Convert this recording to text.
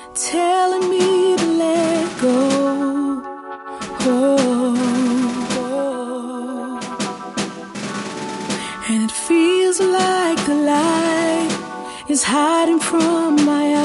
telling me to let go. Oh, and it feels like the light is hiding from my